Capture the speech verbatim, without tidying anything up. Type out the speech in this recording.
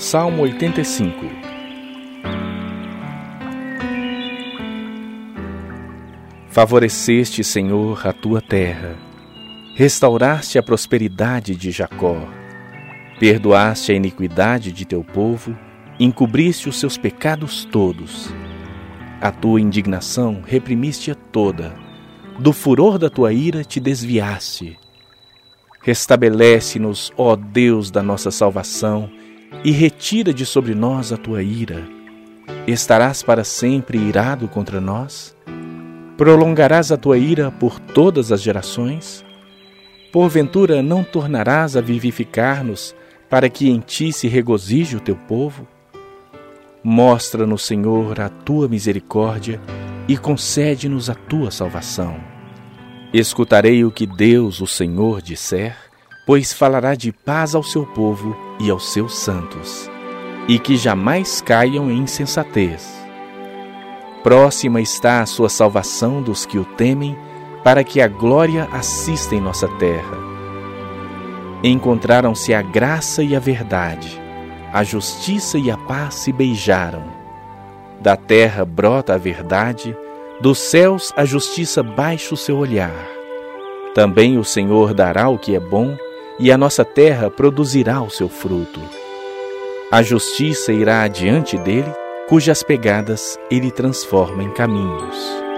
Salmo oitenta e cinco. Favoreceste, Senhor, a tua terra, restauraste a prosperidade de Jacó, perdoaste a iniquidade de teu povo, encobriste os seus pecados todos. A tua indignação reprimiste-a toda, do furor da tua ira te desviaste. Restabelece-nos, ó Deus da nossa salvação, e retira de sobre nós a tua ira. Estarás para sempre irado contra nós? Prolongarás a tua ira por todas as gerações? Porventura não tornarás a vivificar-nos, para que em ti se regozije o teu povo? Mostra-nos, Senhor, a tua misericórdia e concede-nos a tua salvação. Escutarei o que Deus, o Senhor, disser, pois falará de paz ao seu povo e aos seus santos, e que jamais caiam em insensatez. Próxima está a sua salvação dos que o temem, para que a glória assista em nossa terra. Encontraram-se a graça e a verdade, a justiça e a paz se beijaram. Da terra brota a verdade, dos céus a justiça baixa o seu olhar. Também o Senhor dará o que é bom, e a nossa terra produzirá o seu fruto. A justiça irá adiante dele, cujas pegadas ele transforma em caminhos.